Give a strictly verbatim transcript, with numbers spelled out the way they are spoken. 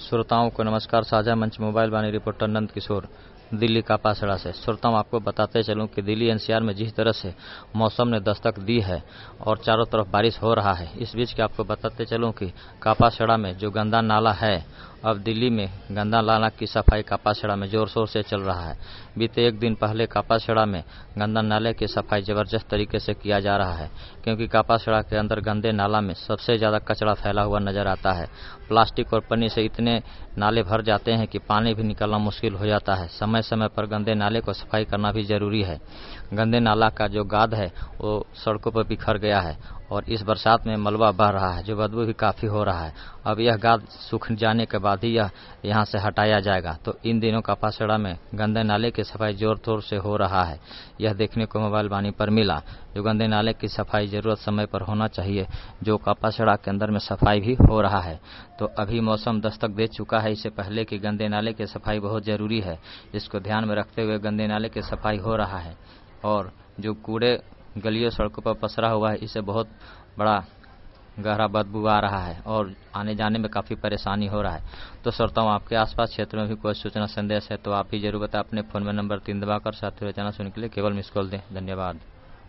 श्रोताओं को नमस्कार। साझा मंच मोबाइल वाणी रिपोर्टर नंद किशोर, दिल्ली कापासड़ा से। श्रोताओं, आपको बताते चलूं कि दिल्ली एनसीआर में जिस तरह से मौसम ने दस्तक दी है और चारों तरफ बारिश हो रहा है, इस बीच के आपको बताते चलूं कि कापासड़ा में जो गंदा नाला है, अब दिल्ली में गंदा नाला की सफाई कापासड़ा में जोर शोर से चल रहा है। बीते एक दिन पहले कापासड़ा में गंदा नाले की सफाई जबरदस्त तरीके से किया जा रहा है, क्योंकि कापासड़ा के अंदर गंदे नाला में सबसे ज्यादा कचरा फैला हुआ नजर आता है। प्लास्टिक और पन्नी से इतने नाले भर जाते हैं कि पानी भी निकलना मुश्किल हो जाता है। समय समय पर गंदे नाले को सफाई करना भी जरूरी है। गंदे नाला का जो गाद है वो सड़कों पर बिखर गया है और इस बरसात में मलबा बह रहा है, जो बदबू भी काफी हो रहा है। अब यह गाद सूख जाने के बाद ही यह यहाँ से हटाया जाएगा। तो इन दिनों कापासड़ा में गंदे नाले की सफाई जोर तोर से हो रहा है। यह देखने को मोबाइल वाणी पर मिला। जो गंदे नाले की सफाई जरूरत समय पर होना चाहिए, जो कापासड़ा के अंदर में सफाई भी हो रहा है। तो अभी मौसम दस्तक दे चुका है, इससे पहले कि गंदे नाले की सफाई बहुत जरूरी है। इसको ध्यान में रखते हुए गंदे नाले की सफाई हो रहा है और जो कूड़े गलियों सड़कों पर पसरा हुआ है, इससे बहुत बड़ा गहरा बदबू आ रहा है और आने जाने में काफी परेशानी हो रहा है। तो श्रोताओं, आपके आसपास क्षेत्र में भी कोई सूचना संदेश है तो आप भी जरूर बताएं। अपने फोन में नंबर तीन दबाकर साथियों रचना सुनने के लिए केवल मिस कॉल दें। धन्यवाद।